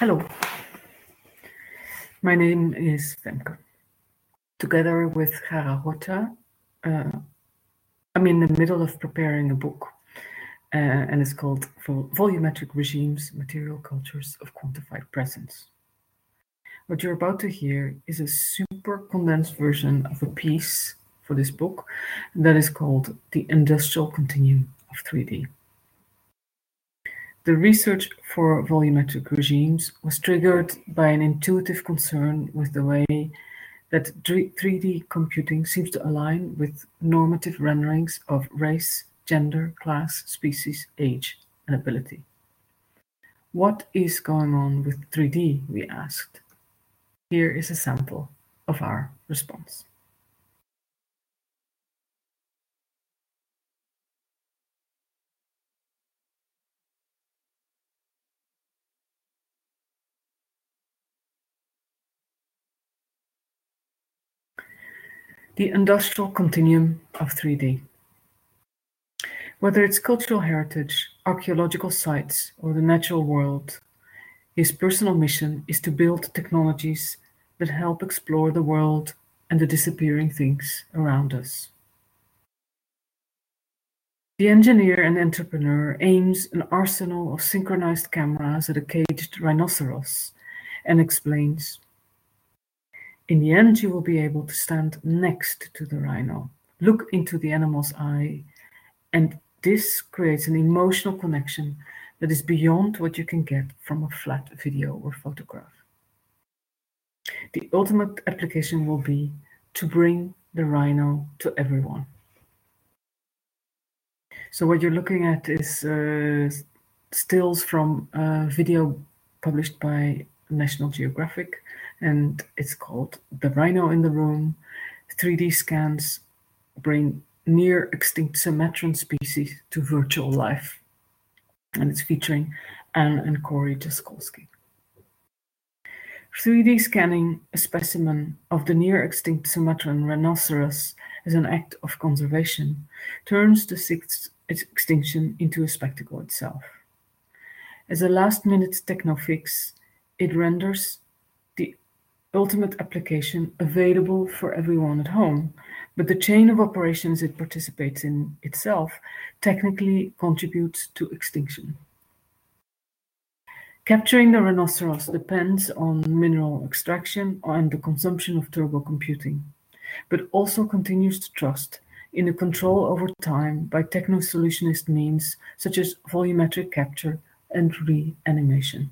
Hello, my name is Femke. Together with Gara Horta, I'm in the middle of preparing a book, and it's called Volumetric Regimes, Material Cultures of Quantified Presence. What you're about to hear is a super condensed version of a piece for this book that is called The Industrial Continuum of 3D. The research for volumetric regimes was triggered by an intuitive concern with the way that 3D computing seems to align with normative renderings of race, gender, class, species, age, and ability. What is going on with 3D, we asked. Here is a sample of our response. The industrial continuum of 3D. Whether it's cultural heritage, archaeological sites, or the natural world, his personal mission is to build technologies that help explore the world and the disappearing things around us. The engineer and entrepreneur aims an arsenal of synchronized cameras at a caged rhinoceros and explains, in the end, you will be able to stand next to the rhino, look into the animal's eye, and this creates an emotional connection that is beyond what you can get from a flat video or photograph. The ultimate application will be to bring the rhino to everyone. So what you're looking at is stills from a video published by National Geographic, and it's called The Rhino in the Room. 3D scans bring near extinct Sumatran species to virtual life. And it's featuring Anne and Corey Jaskolski. 3D scanning a specimen of the near extinct Sumatran rhinoceros as an act of conservation turns the sixth extinction into a spectacle itself. As a last-minute techno-fix, it renders the ultimate application available for everyone at home, but the chain of operations it participates in itself technically contributes to extinction. Capturing the rhinoceros depends on mineral extraction and the consumption of turbo computing, but also continues to trust in the control over time by techno-solutionist means such as volumetric capture and reanimation.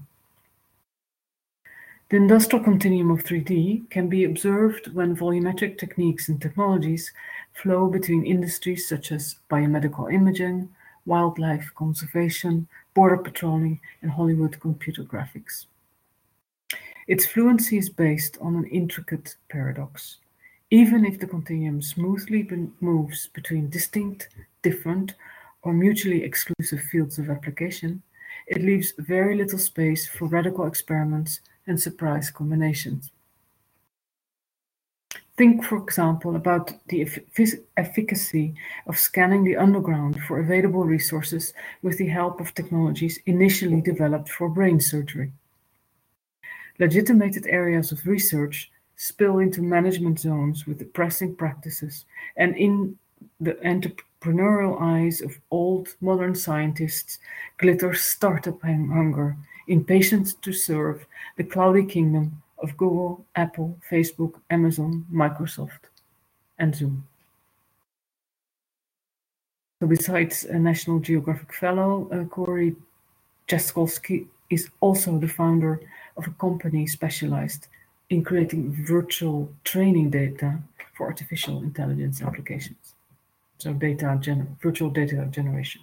The industrial continuum of 3D can be observed when volumetric techniques and technologies flow between industries such as biomedical imaging, wildlife conservation, border patrolling, and Hollywood computer graphics. Its fluency is based on an intricate paradox. Even if the continuum smoothly moves between distinct, different, or mutually exclusive fields of application, it leaves very little space for radical experiments and surprise combinations. Think, for example, about the efficacy of scanning the underground for available resources with the help of technologies initially developed for brain surgery. Legitimated areas of research spill into management zones with depressing practices, and in the entrepreneurial eyes of old modern scientists glitters startup hunger, impatient to serve the cloudy kingdom of Google, Apple, Facebook, Amazon, Microsoft, and Zoom. So besides a National Geographic Fellow, Corey Jaskolski is also the founder of a company specialized in creating virtual training data for artificial intelligence applications. So virtual data generations.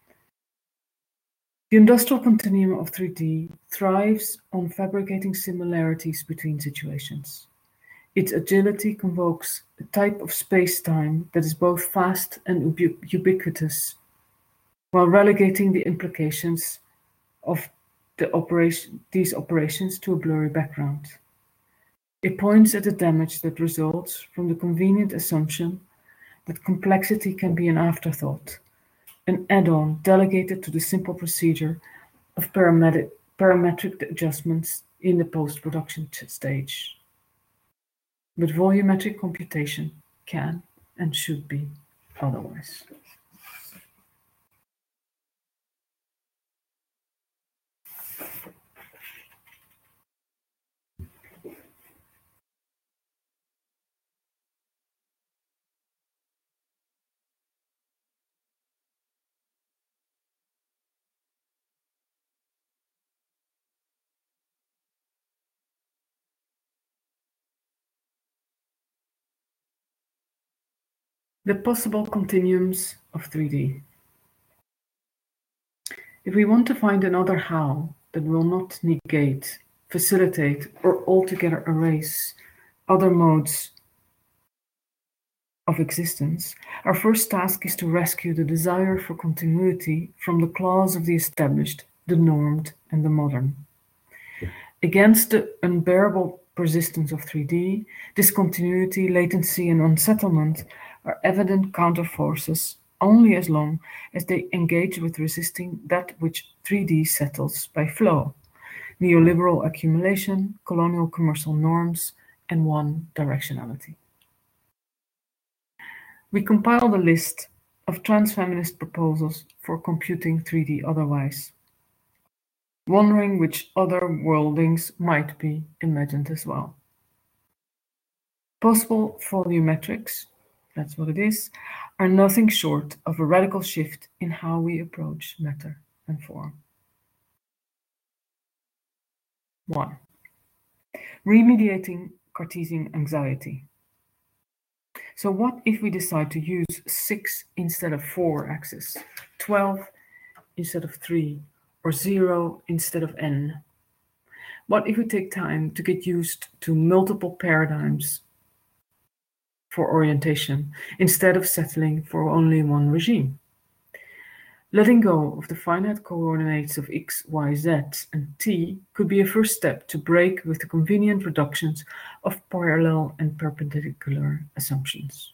The industrial continuum of 3D thrives on fabricating similarities between situations. Its agility convokes a type of space-time that is both fast and ubiquitous, while relegating the implications of these operations to a blurry background. It points at the damage that results from the convenient assumption that complexity can be an afterthought, an add-on delegated to the simple procedure of parametric adjustments in the post-production stage. But volumetric computation can and should be otherwise. The possible continuums of 3D. If we want to find another how that will not negate, facilitate, or altogether erase other modes of existence, our first task is to rescue the desire for continuity from the claws of the established, the normed, and the modern. Against the unbearable persistence of 3D, discontinuity, latency, and unsettlement are evident counterforces only as long as they engage with resisting that which 3D settles by flow, neoliberal accumulation, colonial commercial norms, and one directionality. We compiled a list of transfeminist proposals for computing 3D otherwise, wondering which other worldings might be imagined as well. Possible volumetrics, that's what it is, are nothing short of a radical shift in how we approach matter and form. 1. Remediating Cartesian anxiety. So what if we decide to use 6 instead of 4 axes, 12 instead of 3, or 0 instead of n? What if we take time to get used to multiple paradigms for orientation instead of settling for only one regime? Letting go of the finite coordinates of x, y, z, and t could be a first step to break with the convenient reductions of parallel and perpendicular assumptions.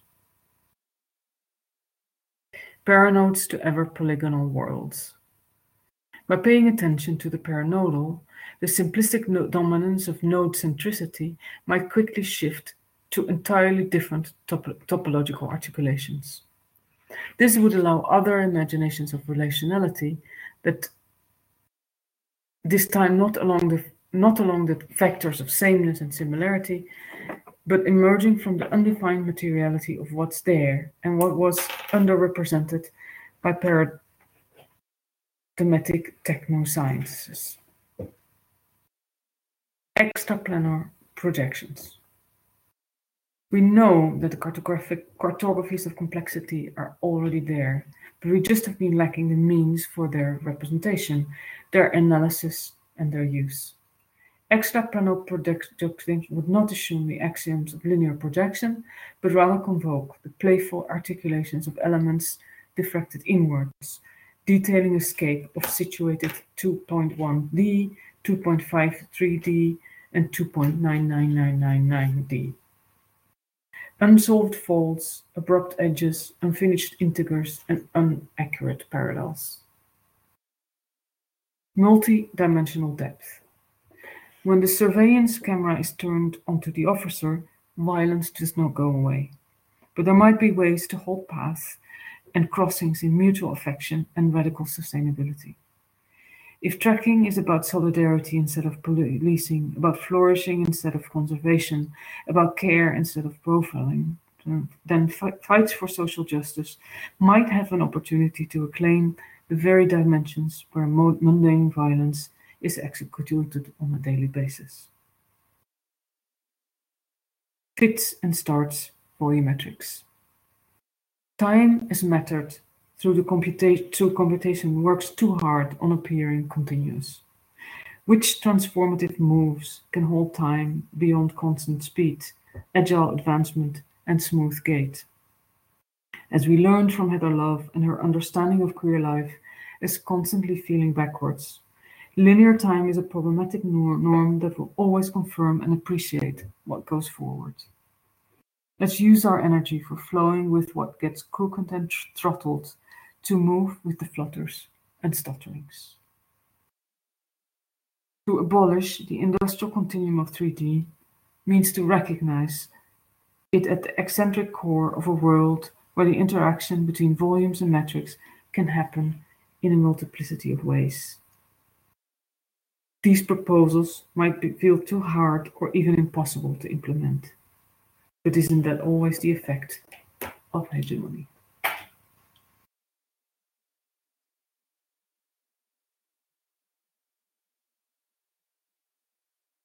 Paranodes to ever polygonal worlds. By paying attention to the paranodal, the simplistic dominance of node centricity might quickly shift to entirely different topological articulations. This would allow other imaginations of relationality that this time not along the vectors of sameness and similarity, but emerging from the undefined materiality of what's there and what was underrepresented by paradigmatic technosciences. Extraplanar projections. We know that the cartographies of complexity are already there, but we just have been lacking the means for their representation, their analysis, and their use. Extraplanar projections would not assume the axioms of linear projection, but rather convoke the playful articulations of elements diffracted inwards, detailing escape of situated 2.1D, 2.53D, and 2.99999D. Unsolved faults, abrupt edges, unfinished integers, and inaccurate parallels. Multi-dimensional depth. When the surveillance camera is turned onto the officer, violence does not go away. But there might be ways to hold paths and crossings in mutual affection and radical sustainability. If tracking is about solidarity instead of policing, about flourishing instead of conservation, about care instead of profiling, then fights for social justice might have an opportunity to acclaim the very dimensions where mundane violence is executed on a daily basis. Fits and starts volumetrics. Time is mattered through computation works too hard on appearing continuous. Which transformative moves can hold time beyond constant speed, agile advancement, and smooth gait? As we learned from Heather Love and her understanding of queer life is constantly feeling backwards, linear time is a problematic norm that will always confirm and appreciate what goes forward. Let's use our energy for flowing with what gets crooked and throttled to move with the flutters and stutterings. To abolish the industrial continuum of 3D means to recognize it at the eccentric core of a world where the interaction between volumes and metrics can happen in a multiplicity of ways. These proposals might feel too hard or even impossible to implement, but isn't that always the effect of hegemony?